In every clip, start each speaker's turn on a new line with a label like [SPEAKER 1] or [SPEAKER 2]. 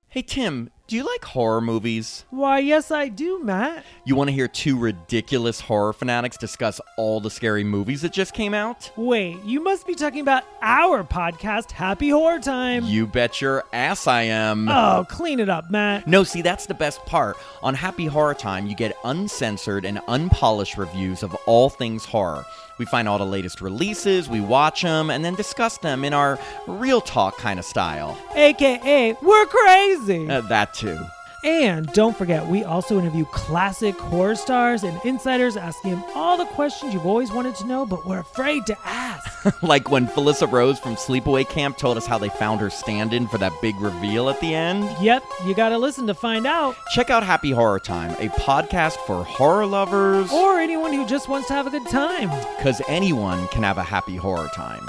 [SPEAKER 1] Hey Tim, do you like horror movies?
[SPEAKER 2] Why, yes I do, Matt.
[SPEAKER 1] You want to hear two ridiculous horror fanatics discuss all the scary movies that just came out?
[SPEAKER 2] Wait, you must be talking about our podcast, Happy Horror Time.
[SPEAKER 1] You bet your ass I am.
[SPEAKER 2] Oh, clean it up, Matt.
[SPEAKER 1] No, see, that's the best part. On Happy Horror Time, you get uncensored and unpolished reviews of all things horror. We find all the latest releases, we watch them, and then discuss them in our real talk kind of style.
[SPEAKER 2] AKA, we're crazy.
[SPEAKER 1] That too.
[SPEAKER 2] And don't forget, we also interview classic horror stars and insiders, asking them all the questions you've always wanted to know but were afraid to ask.
[SPEAKER 1] Like when Felissa Rose from Sleepaway Camp told us how they found her stand-in for that big reveal at the end.
[SPEAKER 2] Yep, you gotta listen to find out.
[SPEAKER 1] Check out Happy Horror Time, a podcast for horror lovers.
[SPEAKER 2] Or anyone who just wants to have a good time.
[SPEAKER 1] Because anyone can have a happy horror time.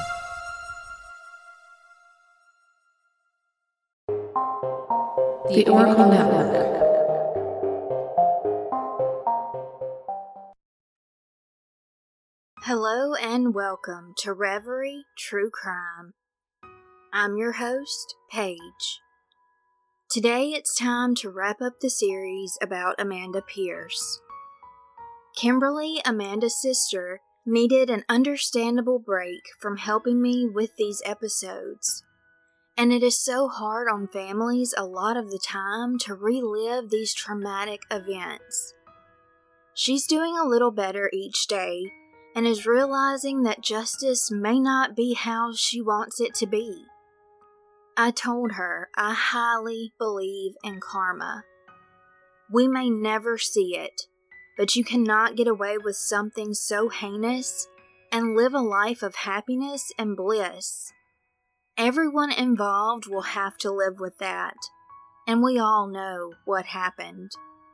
[SPEAKER 3] The Oracle Network.
[SPEAKER 4] Hello and welcome to Reverie True Crime. I'm your host, Paige. Today it's time to wrap up the series about Amanda Pierce. Kimberly, Amanda's sister, needed an understandable break from helping me with these episodes. And it is so hard on families a lot of the time to relive these traumatic events. She's doing a little better each day and is realizing that justice may not be how she wants it to be. I told her I highly believe in karma. We may never see it, but you cannot get away with something so heinous and live a life of happiness and bliss. Everyone involved will have to live with that, and we all know what happened.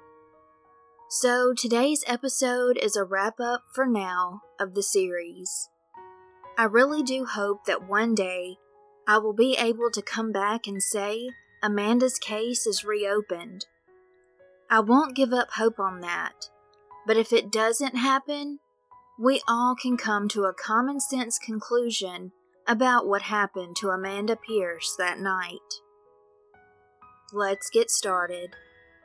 [SPEAKER 4] So today's episode is a wrap-up for now of the series. I really do hope that one day I will be able to come back and say Amanda's case is reopened. I won't give up hope on that, but if it doesn't happen, we all can come to a common sense conclusion about what happened to Amanda Pierce that night. Let's get started.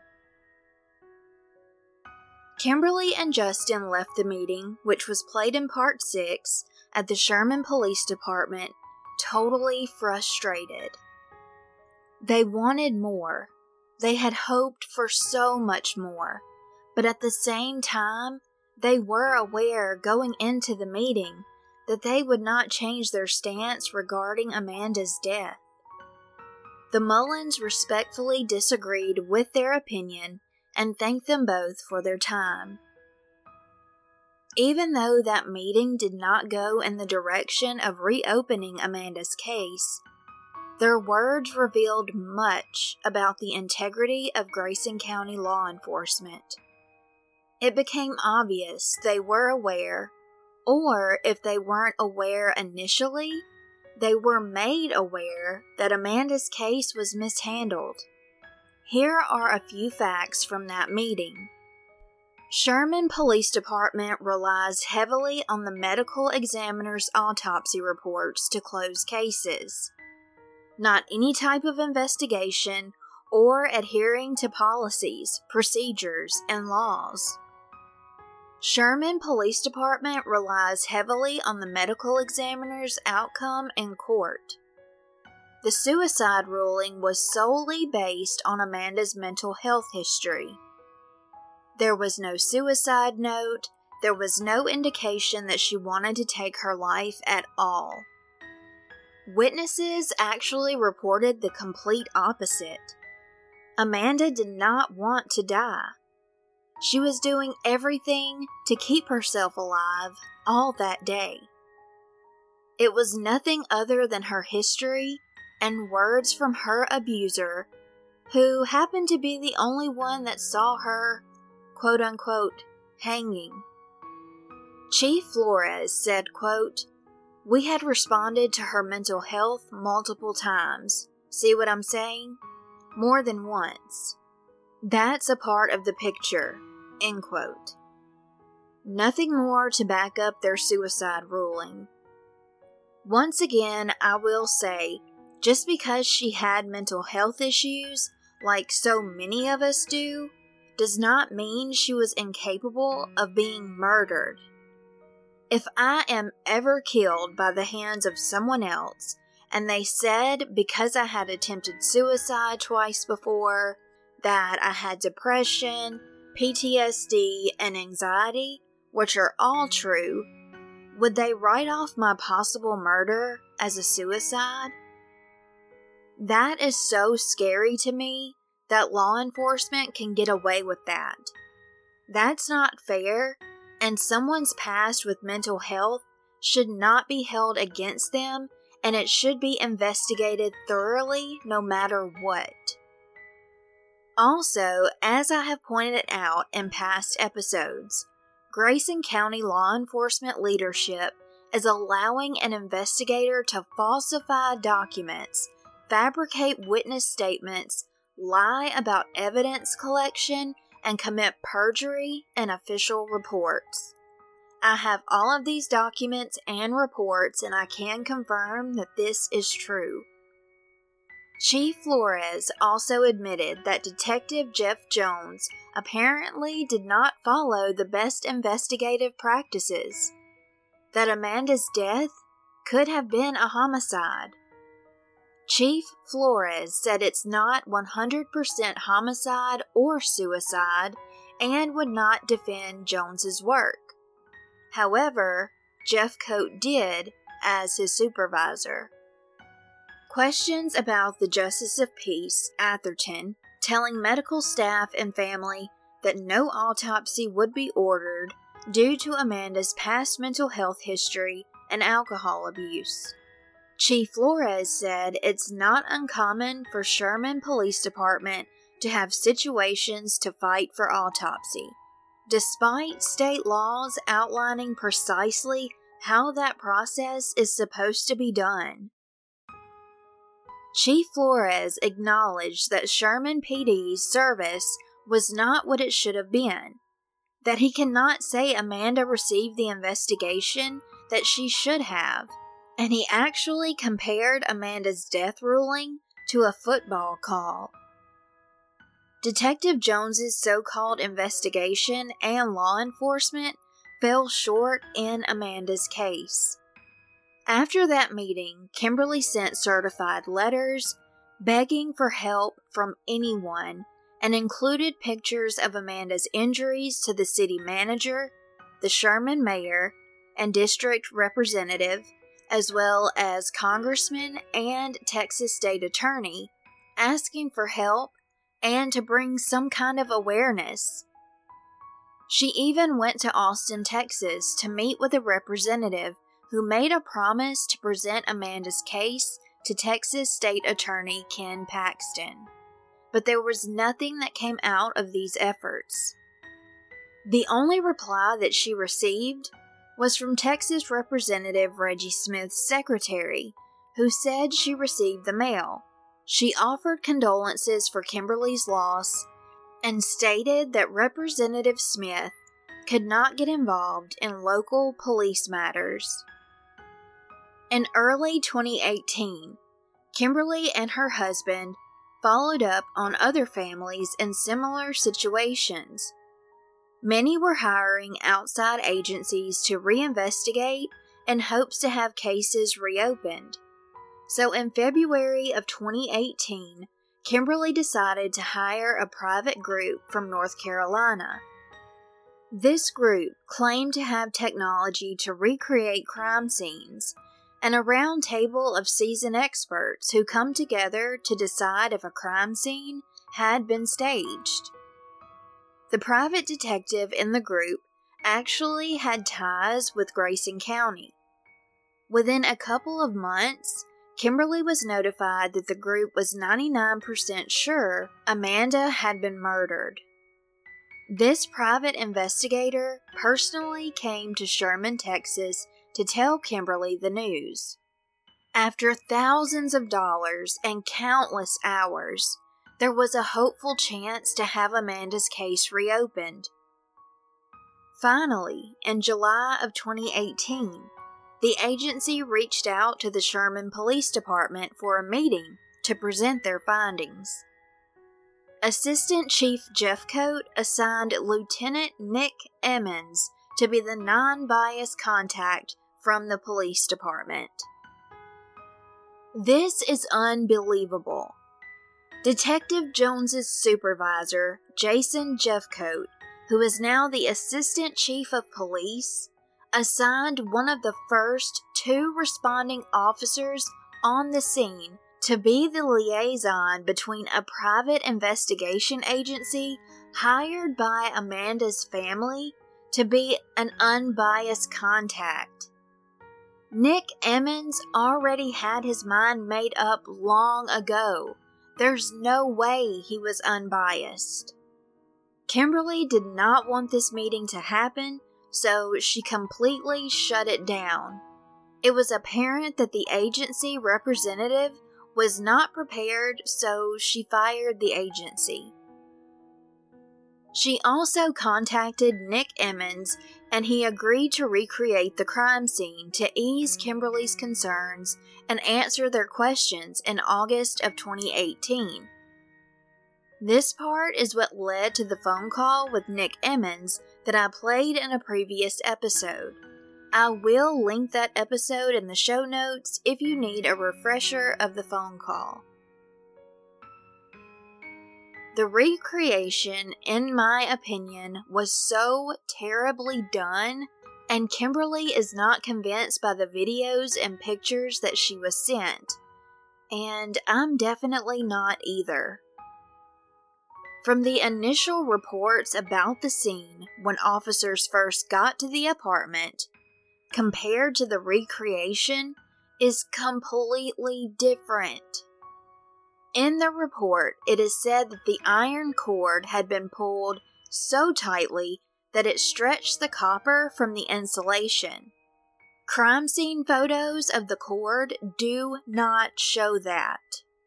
[SPEAKER 4] Kimberly and Justin left the meeting, which was played in part 6, at the Sherman Police Department, totally frustrated. They wanted more. They had hoped for so much more, but at the same time, they were aware going into the meeting that they would not change their stance regarding Amanda's death. The Mullins respectfully disagreed with their opinion and thanked them both for their time. Even though that meeting did not go in the direction of reopening Amanda's case, their words revealed much about the integrity of Grayson County law enforcement. It became obvious they were aware, or if they weren't aware initially, they were made aware that Amanda's case was mishandled. Here are a few facts from that meeting. Sherman Police Department relies heavily on the medical examiner's autopsy reports to close cases. Not any type of investigation or adhering to policies, procedures, and laws. Sherman Police Department relies heavily on the medical examiner's outcome in court. The suicide ruling was solely based on Amanda's mental health history. There was no suicide note, there was no indication that she wanted to take her life at all. Witnesses actually reported the complete opposite. Amanda did not want to die. She was doing everything to keep herself alive all that day. It was nothing other than her history and words from her abuser, who happened to be the only one that saw her, quote-unquote, hanging. Chief Flores said, quote, "We had responded to her mental health multiple times. See what I'm saying? More than once. That's a part of the picture." End quote. Nothing more to back up their suicide ruling. Once again, I will say, just because she had mental health issues like so many of us do, does not mean she was incapable of being murdered. If I am ever killed by the hands of someone else, and they said because I had attempted suicide twice before, that I had depression, PTSD, and anxiety, which are all true, would they write off my possible murder as a suicide? That is so scary to me that law enforcement can get away with that. That's not fair, and someone's past with mental health should not be held against them, and it should be investigated thoroughly no matter what. Also, as I have pointed out in past episodes, Grayson County law enforcement leadership is allowing an investigator to falsify documents, fabricate witness statements, lie about evidence collection, and commit perjury in official reports. I have all of these documents and reports, and I can confirm that this is true. Chief Flores also admitted that Detective Jeff Jones apparently did not follow the best investigative practices, that Amanda's death could have been a homicide. Chief Flores said it's not 100% homicide or suicide and would not defend Jones's work. However, Jeff Coate did as his supervisor. Questions about the Justice of Peace, Atherton, telling medical staff and family that no autopsy would be ordered due to Amanda's past mental health history and alcohol abuse. Chief Flores said it's not uncommon for Sherman Police Department to have situations to fight for autopsy, despite state laws outlining precisely how that process is supposed to be done. Chief Flores acknowledged that Sherman PD's service was not what it should have been, that he cannot say Amanda received the investigation that she should have, and he actually compared Amanda's death ruling to a football call. Detective Jones's so-called investigation and law enforcement fell short in Amanda's case. After that meeting, Kimberly sent certified letters begging for help from anyone and included pictures of Amanda's injuries to the city manager, the Sherman mayor, and district representative, as well as congressman and Texas state attorney, asking for help and to bring some kind of awareness. She even went to Austin, Texas to meet with a representative who made a promise to present Amanda's case to Texas State Attorney Ken Paxton. But there was nothing that came out of these efforts. The only reply that she received was from Texas Representative Reggie Smith's secretary, who said she received the mail. She offered condolences for Kimberly's loss and stated that Representative Smith could not get involved in local police matters. In early 2018, Kimberly and her husband followed up on other families in similar situations. Many were hiring outside agencies to reinvestigate in hopes to have cases reopened. So in February of 2018, Kimberly decided to hire a private group from North Carolina. This group claimed to have technology to recreate crime scenes and a round table of seasoned experts who come together to decide if a crime scene had been staged. The private detective in the group actually had ties with Grayson County. Within a couple of months, Kimberly was notified that the group was 99% sure Amanda had been murdered. This private investigator personally came to Sherman, Texas to tell Kimberly the news. After thousands of dollars and countless hours, there was a hopeful chance to have Amanda's case reopened. Finally, in July of 2018, the agency reached out to the Sherman Police Department for a meeting to present their findings. Assistant Chief Jeffcoat assigned Lieutenant Nick Emmons to be the non-biased contact from the police department. This is unbelievable. Detective Jones's supervisor, Jason Jeffcoat, who is now the Assistant Chief of Police, assigned one of the first 2 responding officers on the scene to be the liaison between a private investigation agency hired by Amanda's family to be an unbiased contact. Nick Emmons already had his mind made up long ago. There's no way he was unbiased. Kimberly did not want this meeting to happen, so she completely shut it down. It was apparent that the agency representative was not prepared, so she fired the agency. She also contacted Nick Emmons, and he agreed to recreate the crime scene to ease Kimberly's concerns and answer their questions in August of 2018. This part is what led to the phone call with Nick Emmons that I played in a previous episode. I will link that episode in the show notes if you need a refresher of the phone call. The recreation, in my opinion, was so terribly done, and Kimberly is not convinced by the videos and pictures that she was sent, and I'm definitely not either. From the initial reports about the scene when officers first got to the apartment, compared to the recreation, is completely different. In the report, it is said that the iron cord had been pulled so tightly that it stretched the copper from the insulation. Crime scene photos of the cord do not show that.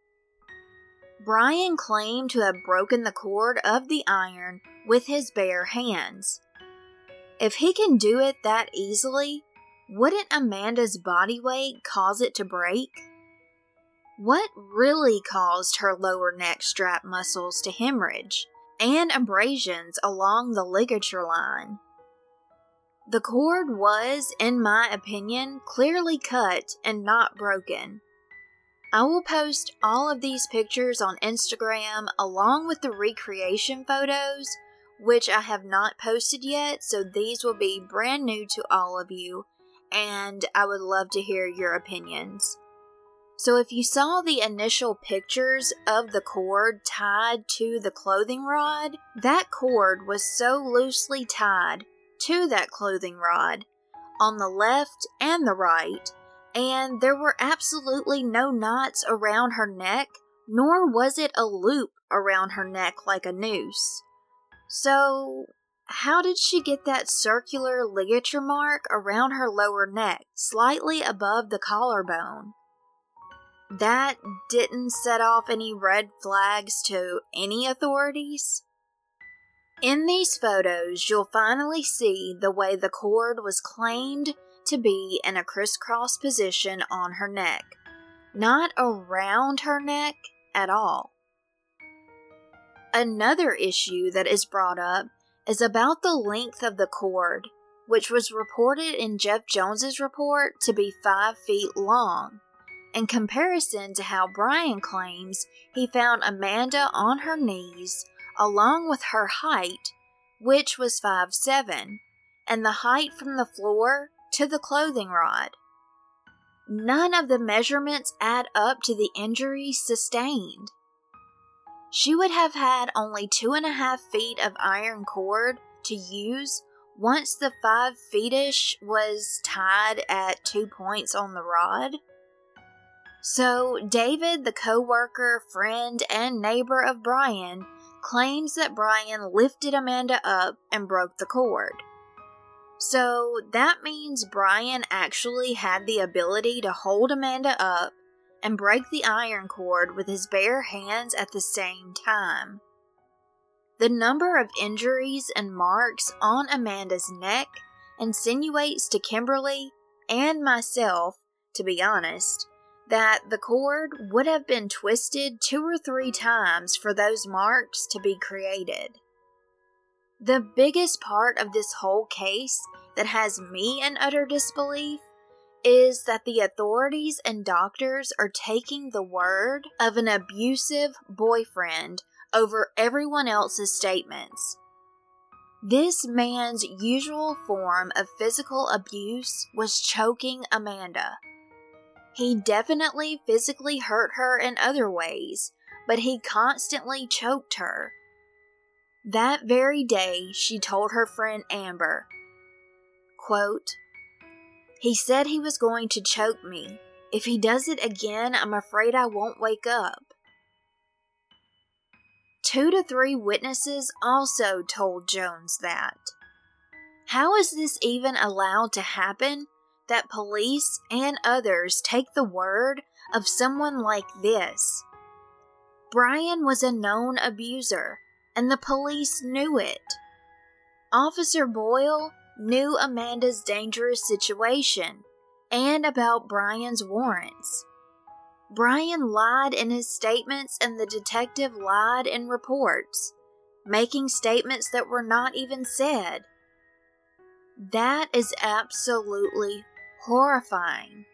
[SPEAKER 4] Brian claimed to have broken the cord of the iron with his bare hands. If he can do it that easily, wouldn't Amanda's body weight cause it to break? What really caused her lower neck strap muscles to hemorrhage and abrasions along the ligature line? The cord was, in my opinion, clearly cut and not broken. I will post all of these pictures on Instagram along with the recreation photos, which I have not posted yet, so these will be brand new to all of you, and I would love to hear your opinions. So if you saw the initial pictures of the cord tied to the clothing rod, that cord was so loosely tied to that clothing rod on the left and the right, and there were absolutely no knots around her neck, nor was it a loop around her neck like a noose. So, how did she get that circular ligature mark around her lower neck, slightly above the collarbone? That didn't set off any red flags to any authorities. In these photos, you'll finally see the way the cord was claimed to be in a crisscross position on her neck, not around her neck at all. Another issue that is brought up is about the length of the cord, which was reported in Jeff Jones's report to be 5 feet long, in comparison to how Brian claims he found Amanda on her knees along with her height, which was 5'7", and the height from the floor to the clothing rod. None of the measurements add up to the injuries sustained. She would have had only 2.5 feet of iron cord to use once the 5 feet-ish was tied at 2 points on the rod. So David, the co-worker, friend, and neighbor of Brian, claims that Brian lifted Amanda up and broke the cord. So that means Brian actually had the ability to hold Amanda up and break the iron cord with his bare hands at the same time. The number of injuries and marks on Amanda's neck insinuates to Kimberly and myself, to be honest, that the cord would have been twisted 2 or 3 times for those marks to be created. The biggest part of this whole case that has me in utter disbelief is that the authorities and doctors are taking the word of an abusive boyfriend over everyone else's statements. This man's usual form of physical abuse was choking Amanda. He definitely physically hurt her in other ways, but he constantly choked her. That very day, she told her friend Amber, quote, "He said he was going to choke me. If he does it again, I'm afraid I won't wake up." 2 to 3 witnesses also told Jones that. How is this even allowed to happen, that police and others take the word of someone like this? Brian was a known abuser, and the police knew it. Officer Boyle knew Amanda's dangerous situation and about Brian's warrants. Brian lied in his statements and the detective lied in reports, making statements that were not even said. That is absolutely horrifying.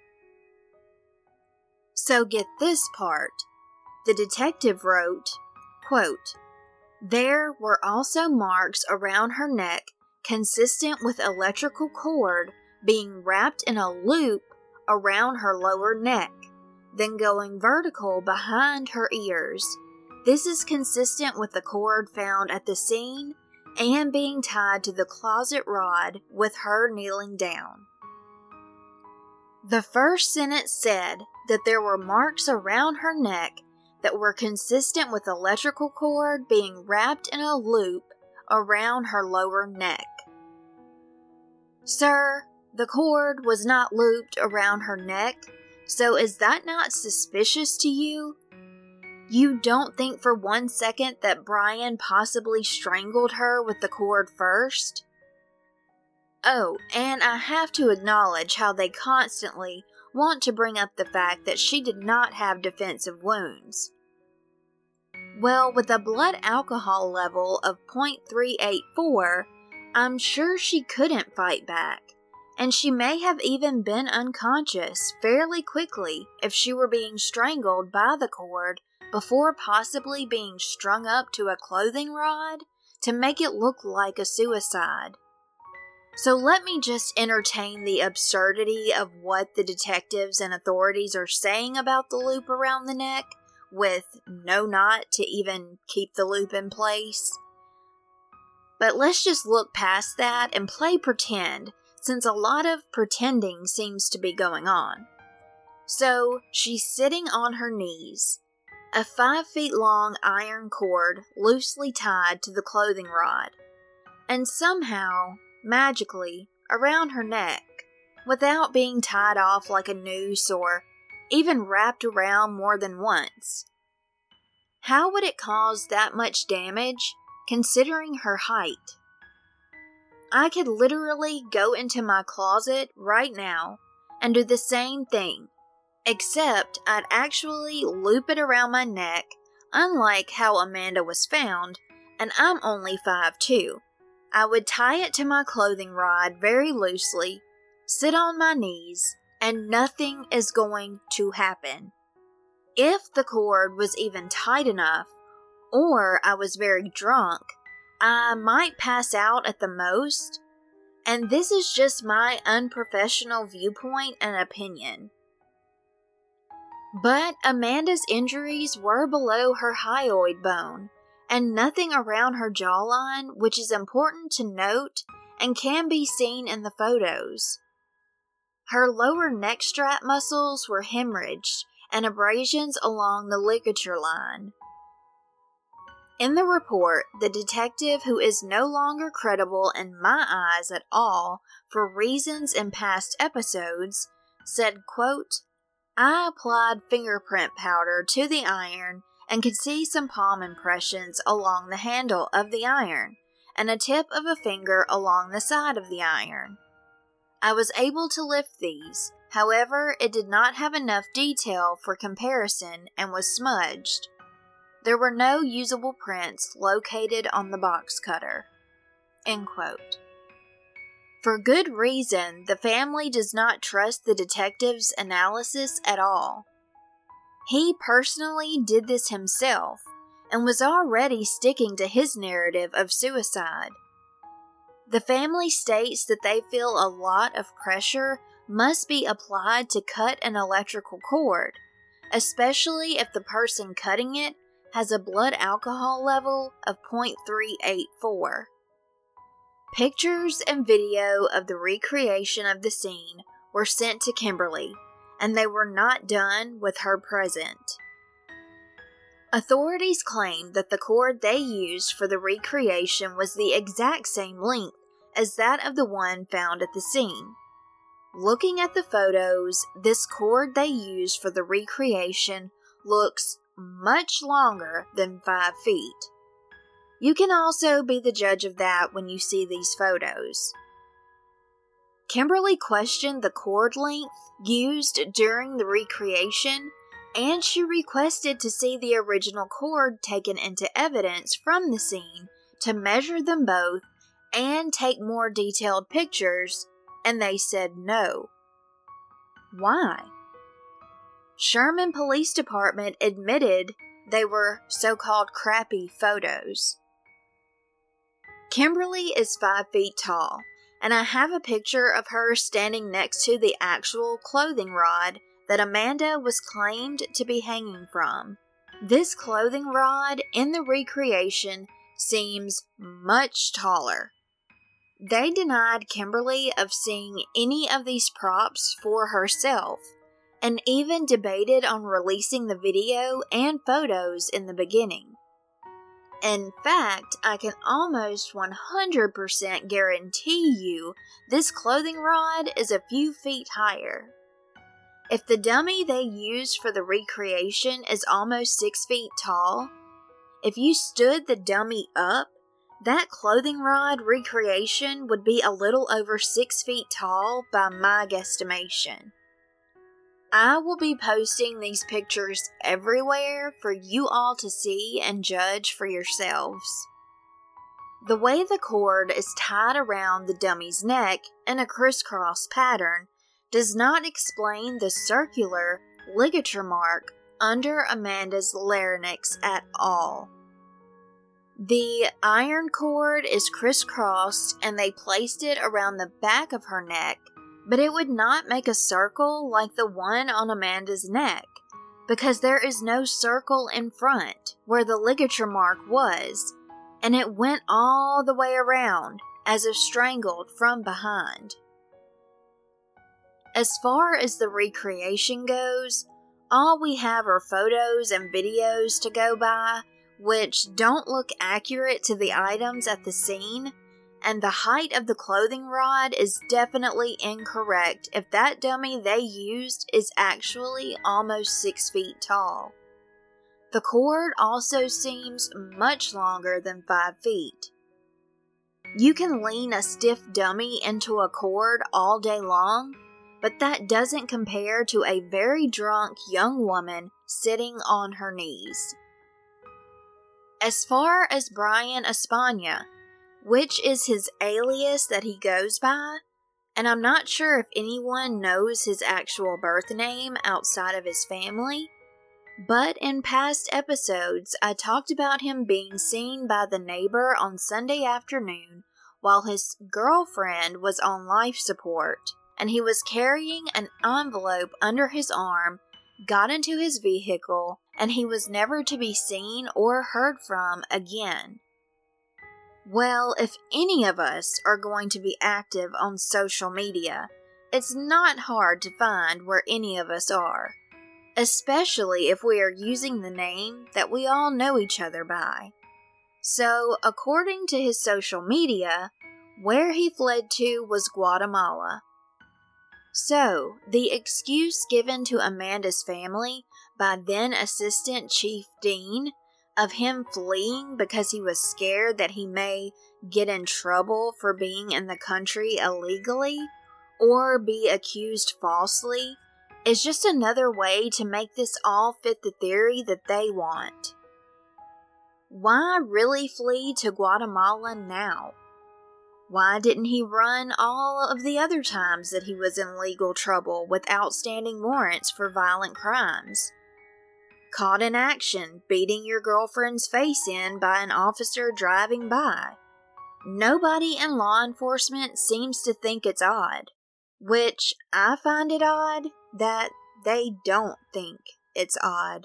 [SPEAKER 4] So get this part. The detective wrote, quote, "There were also marks around her neck consistent with electrical cord being wrapped in a loop around her lower neck, then going vertical behind her ears. This is consistent with the cord found at the scene and being tied to the closet rod with her kneeling down." The first sentence said that there were marks around her neck that were consistent with electrical cord being wrapped in a loop around her lower neck. Sir, the cord was not looped around her neck, so is that not suspicious to you? You don't think for 1 second that Brian possibly strangled her with the cord first? Oh, and I have to acknowledge how they constantly want to bring up the fact that she did not have defensive wounds. Well, with a blood alcohol level of 0.384, I'm sure she couldn't fight back, and she may have even been unconscious fairly quickly if she were being strangled by the cord before possibly being strung up to a clothing rod to make it look like a suicide. So let me just entertain the absurdity of what the detectives and authorities are saying about the loop around the neck, with no knot to even keep the loop in place. But let's just look past that and play pretend, since a lot of pretending seems to be going on. So she's sitting on her knees, a 5 feet long iron cord loosely tied to the clothing rod, and somehow, magically, around her neck, without being tied off like a noose or even wrapped around more than once. How would it cause that much damage, considering her height? I could literally go into my closet right now and do the same thing, except I'd actually loop it around my neck, unlike how Amanda was found, and I'm only 5'2". I would tie it to my clothing rod very loosely, sit on my knees, and nothing is going to happen. If the cord was even tight enough, or I was very drunk, I might pass out at the most, and this is just my unprofessional viewpoint and opinion. But Amanda's injuries were below her hyoid bone, and nothing around her jawline, which is important to note and can be seen in the photos. Her lower neck strap muscles were hemorrhaged and abrasions along the ligature line. In the report, the detective, who is no longer credible in my eyes at all for reasons in past episodes, said, quote, "I applied fingerprint powder to the iron and could see some palm impressions along the handle of the iron and a tip of a finger along the side of the iron. I was able to lift these, However, it did not have enough detail for comparison and was smudged. There were no usable prints located on the box cutter." End quote. For good reason, the family does not trust the detective's analysis at all. He personally did this himself and was already sticking to his narrative of suicide. The family states that they feel a lot of pressure must be applied to cut an electrical cord, especially if the person cutting it has a blood alcohol level of 0.384. Pictures and video of the recreation of the scene were sent to Kimberly, and they were not done with her present. Authorities claimed that the cord they used for the recreation was the exact same length as that of the one found at the scene. Looking at the photos, this cord they used for the recreation looks much longer than 5 feet. You can also be the judge of that when you see these photos. Kimberly questioned the cord length used during the recreation, and she requested to see the original cord taken into evidence from the scene to measure them both and take more detailed pictures, and they said no. Why? Sherman Police Department admitted they were so-called crappy photos. Kimberly is 5 feet tall, and I have a picture of her standing next to the actual clothing rod that Amanda was claimed to be hanging from. This clothing rod in the recreation seems much taller. They denied Kimberly of seeing any of these props for herself, and even debated on releasing the video and photos in the beginning. In fact, I can almost 100% guarantee you this clothing rod is a few feet higher. If the dummy they used for the recreation is almost 6 feet tall, if you stood the dummy up, that clothing rod recreation would be a little over 6 feet tall by my guesstimation. I will be posting these pictures everywhere for you all to see and judge for yourselves. The way the cord is tied around the dummy's neck in a crisscross pattern does not explain the circular ligature mark under Amanda's larynx at all. The iron cord is crisscrossed and they placed it around the back of her neck, but it would not make a circle like the one on Amanda's neck, because there is no circle in front where the ligature mark was, and it went all the way around, as if strangled from behind. As far as the recreation goes, all we have are photos and videos to go by, which don't look accurate to the items at the scene, and the height of the clothing rod is definitely incorrect if that dummy they used is actually almost 6 feet tall. The cord also seems much longer than 5 feet. You can lean a stiff dummy into a cord all day long, but that doesn't compare to a very drunk young woman sitting on her knees. As far as Brian Espana, which is his alias that he goes by, and I'm not sure if anyone knows his actual birth name outside of his family, but in past episodes I talked about him being seen by the neighbor on Sunday afternoon while his girlfriend was on life support, and he was carrying an envelope under his arm, got into his vehicle, and he was never to be seen or heard from again. Well, if any of us are going to be active on social media, it's not hard to find where any of us are, especially if we are using the name that we all know each other by. So, according to his social media, where he fled to was Guatemala. So, the excuse given to Amanda's family by then Assistant Chief Dean of him fleeing because he was scared that he may get in trouble for being in the country illegally or be accused falsely is just another way to make this all fit the theory that they want. Why really flee to Guatemala now? Why didn't he run all of the other times that he was in legal trouble with outstanding warrants for violent crimes? Caught in action, beating your girlfriend's face in by an officer driving by. Nobody in law enforcement seems to think it's odd, which I find it odd that they don't think it's odd.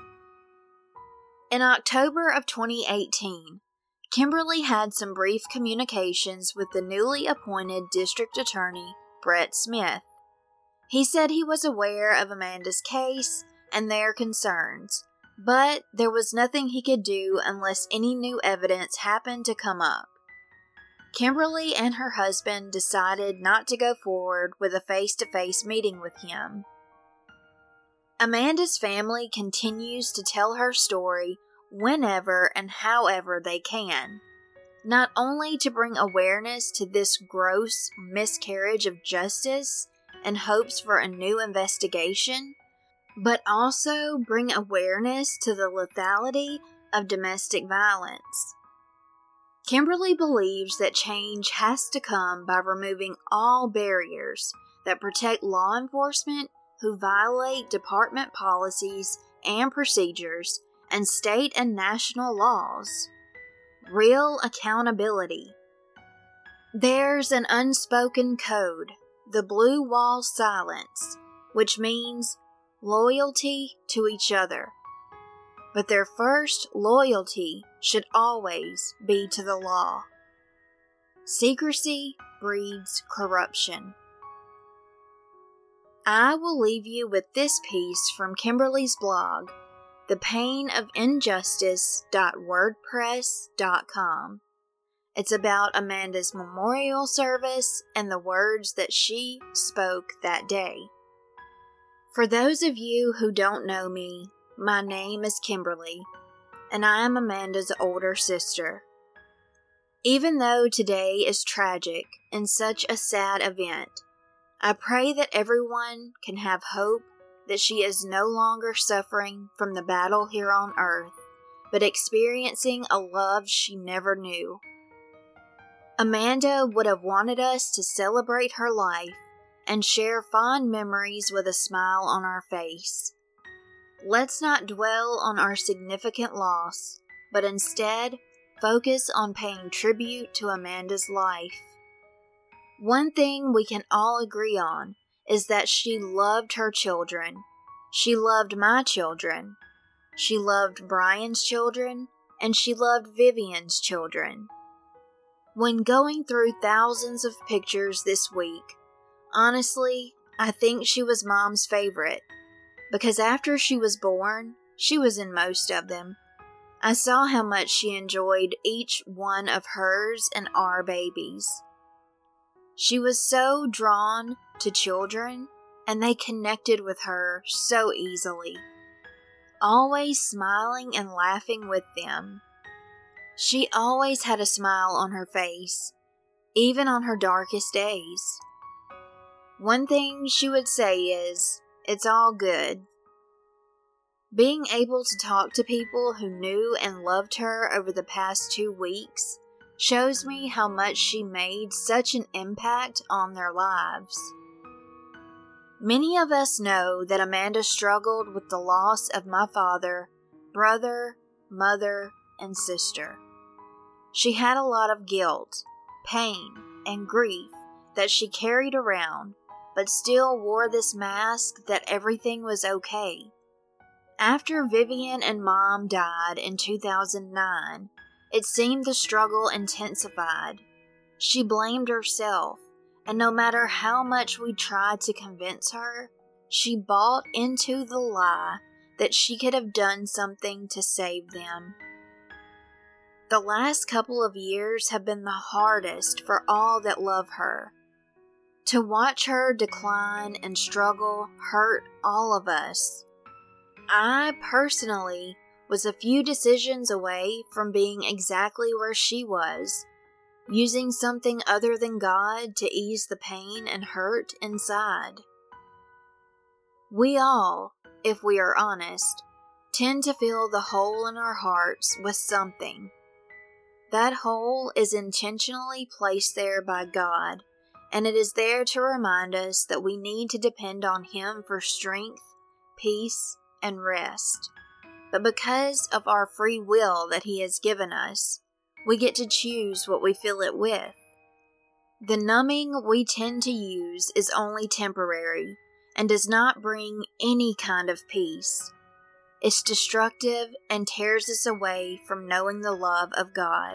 [SPEAKER 4] In October of 2018, Kimberly had some brief communications with the newly appointed district attorney, Brett Smith. He said he was aware of Amanda's case and their concerns, but there was nothing he could do unless any new evidence happened to come up. Kimberly and her husband decided not to go forward with a face-to-face meeting with him. Amanda's family continues to tell her story whenever and however they can, not only to bring awareness to this gross miscarriage of justice and hopes for a new investigation, but also bring awareness to the lethality of domestic violence. Kimberly believes that change has to come by removing all barriers that protect law enforcement who violate department policies and procedures and state and national laws. Real accountability. There's an unspoken code, the blue wall silence, which means loyalty to each other. But their first loyalty should always be to the law. Secrecy breeds corruption. I will leave you with this piece from Kimberly's blog, thepainofInjustice.wordpress.com. It's about Amanda's memorial service and the words that she spoke that day. For those of you who don't know me, my name is Kimberly, and I am Amanda's older sister. Even though today is tragic and such a sad event, I pray that everyone can have hope that she is no longer suffering from the battle here on earth, but experiencing a love she never knew. Amanda would have wanted us to celebrate her life and share fond memories with a smile on our face. Let's not dwell on our significant loss, but instead focus on paying tribute to Amanda's life. One thing we can all agree on is that she loved her children. She loved my children. She loved Brian's children, and she loved Vivian's children. When going through thousands of pictures this week, honestly, I think she was Mom's favorite, because after she was born, she was in most of them. I saw how much she enjoyed each one of hers and our babies. She was so drawn to children, and they connected with her so easily, always smiling and laughing with them. She always had a smile on her face, even on her darkest days. One thing she would say is, "It's all good." Being able to talk to people who knew and loved her over the past 2 weeks shows me how much she made such an impact on their lives. Many of us know that Amanda struggled with the loss of my father, brother, mother, and sister. She had a lot of guilt, pain, and grief that she carried around, but still wore this mask that everything was okay. After Vivian and Mom died in 2009, it seemed the struggle intensified. She blamed herself, and no matter how much we tried to convince her, she bought into the lie that she could have done something to save them. The last couple of years have been the hardest for all that love her. To watch her decline and struggle hurt all of us. I personally was a few decisions away from being exactly where she was, using something other than God to ease the pain and hurt inside. We all, if we are honest, tend to fill the hole in our hearts with something. That hole is intentionally placed there by God, and it is there to remind us that we need to depend on Him for strength, peace, and rest. But because of our free will that He has given us, we get to choose what we fill it with. The numbing we tend to use is only temporary and does not bring any kind of peace. It's destructive and tears us away from knowing the love of God.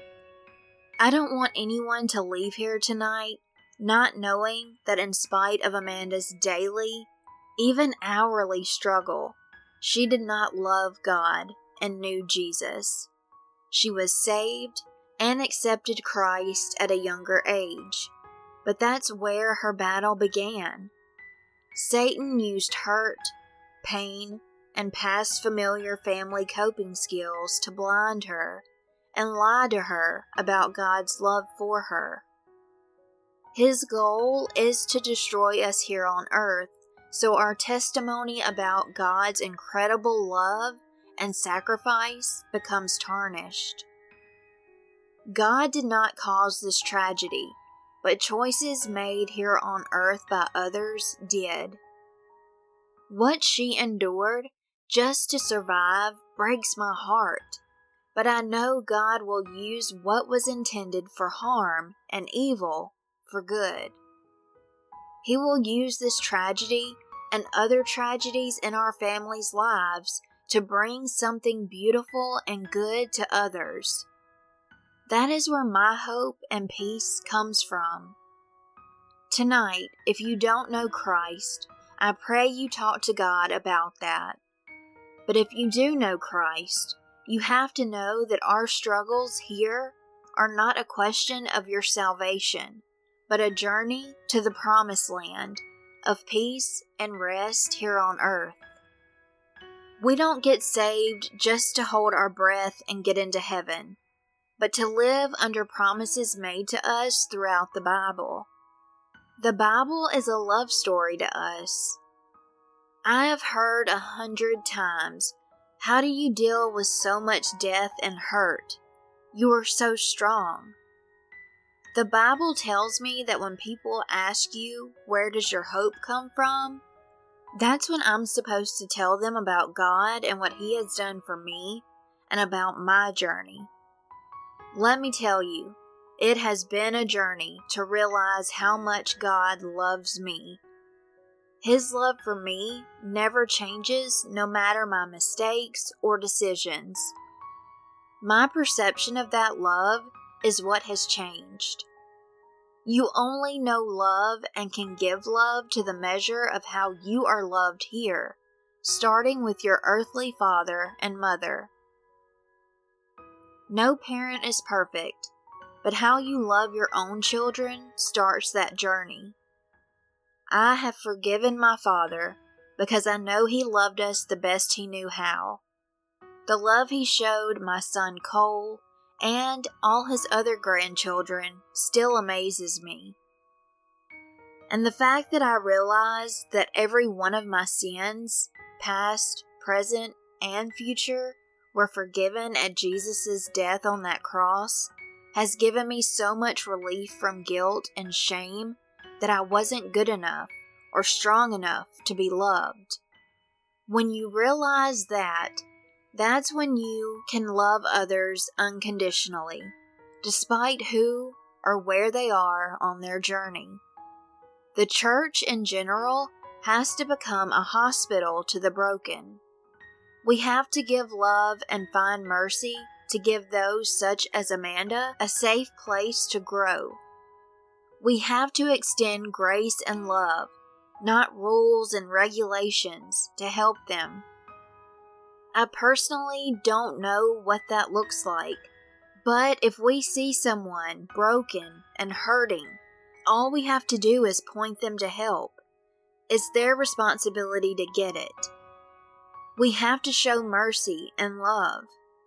[SPEAKER 4] I don't want anyone to leave here tonight not knowing that in spite of Amanda's daily, even hourly struggle, she did not love God and knew Jesus. She was saved and accepted Christ at a younger age, but that's where her battle began. Satan used hurt, pain, and past familiar family coping skills to blind her and lie to her about God's love for her. His goal is to destroy us here on earth, so our testimony about God's incredible love and sacrifice becomes tarnished. God did not cause this tragedy, but choices made here on earth by others did. What she endured just to survive breaks my heart, but I know God will use what was intended for harm and evil for good. He will use this tragedy and other tragedies in our families' lives to bring something beautiful and good to others. That is where my hope and peace comes from. Tonight, if you don't know Christ, I pray you talk to God about that. But if you do know Christ, you have to know that our struggles here are not a question of your salvation, but a journey to the promised land of peace and rest here on earth. We don't get saved just to hold our breath and get into heaven, but to live under promises made to us throughout the Bible. The Bible is a love story to us. I have heard 100 times, "How do you deal with so much death and hurt? You are so strong." The Bible tells me that when people ask you, "Where does your hope come from?" that's when I'm supposed to tell them about God and what He has done for me and about my journey. Let me tell you, it has been a journey to realize how much God loves me. His love for me never changes no matter my mistakes or decisions. My perception of that love is what has changed. You only know love and can give love to the measure of how you are loved here, starting with your earthly father and mother. No parent is perfect, but how you love your own children starts that journey. I have forgiven my father because I know he loved us the best he knew how. The love he showed my son Cole and all his other grandchildren still amazes me. And the fact that I realize that every one of my sins, past, present, and future, were forgiven at Jesus' death on that cross, has given me so much relief from guilt and shame that I wasn't good enough or strong enough to be loved. When you realize that, that's when you can love others unconditionally, despite who or where they are on their journey. The church in general has to become a hospital to the broken. We have to give love and find mercy to give those such as Amanda a safe place to grow. We have to extend grace and love, not rules and regulations, to help them. I personally don't know what that looks like, but if we see someone broken and hurting, all we have to do is point them to help. It's their responsibility to get it. We have to show mercy and love.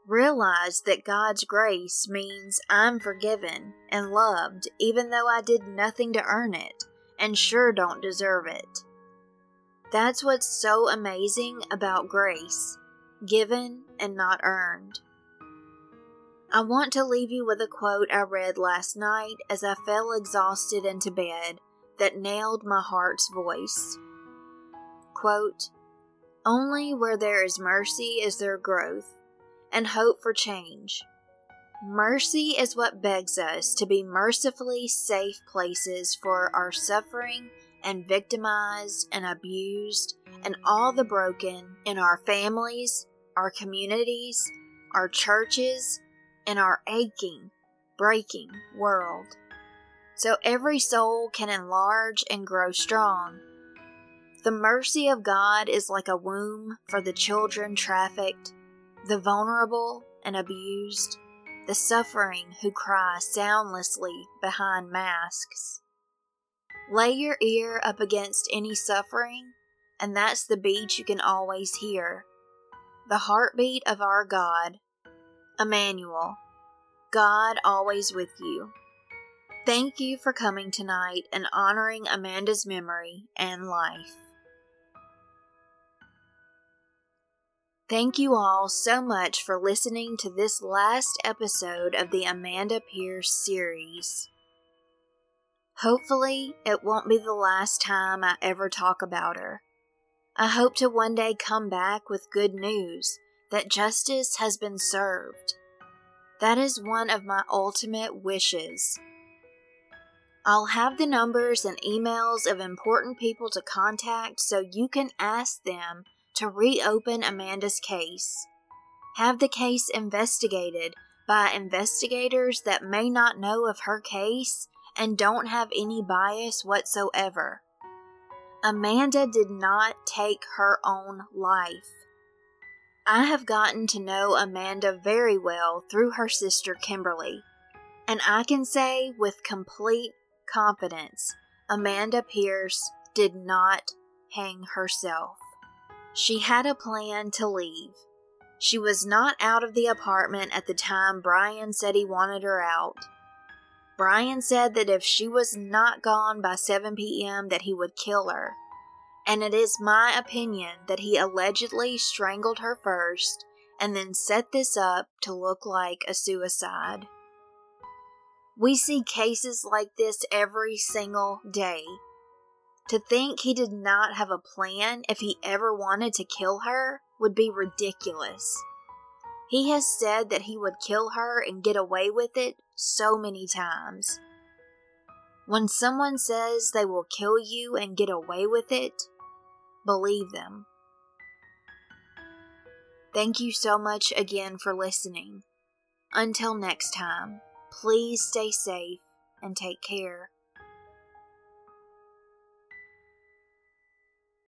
[SPEAKER 4] Realize that God's grace means I'm forgiven and loved even though I did nothing to earn it and sure don't deserve it. That's what's so amazing about grace, given and not earned. I want to leave you with a quote I read last night as I fell exhausted into bed that nailed my heart's voice. Quote, "Only where there is mercy is there growth and hope for change. Mercy is what begs us to be mercifully safe places for our suffering and victimized and abused and all the broken in our families, our communities, our churches, and our aching, breaking world, so every soul can enlarge and grow strong. The mercy of God is like a womb for the children trafficked, the vulnerable and abused, the suffering who cry soundlessly behind masks. Lay your ear up against any suffering, and that's the beat you can always hear. The heartbeat of our God, Emmanuel, God always with you. Thank you for coming tonight and honoring Amanda's memory and life. Thank you all so much for listening to this last episode of the Amanda Pierce series. Hopefully, it won't be the last time I ever talk about her. I hope to one day come back with good news that justice has been served. That is one of my ultimate wishes. I'll have the numbers and emails of important people to contact so you can ask them to reopen Amanda's case. Have the case investigated by investigators that may not know of her case and don't have any bias whatsoever. Amanda did not take her own life. I have gotten to know Amanda very well through her sister Kimberly, and I can say with complete confidence, Amanda Pierce did not hang herself. She had a plan to leave. She was not out of the apartment at the time Brian said he wanted her out. Brian said that if she was not gone by 7 p.m. that he would kill her. And it is my opinion that he allegedly strangled her first and then set this up to look like a suicide. We see cases like this every single day. To think he did not have a plan if he ever wanted to kill her would be ridiculous. He has said that he would kill her and get away with it so many times. When someone says they will kill you and get away with it, believe them. Thank you so much again for listening. Until next time, please stay safe and take care.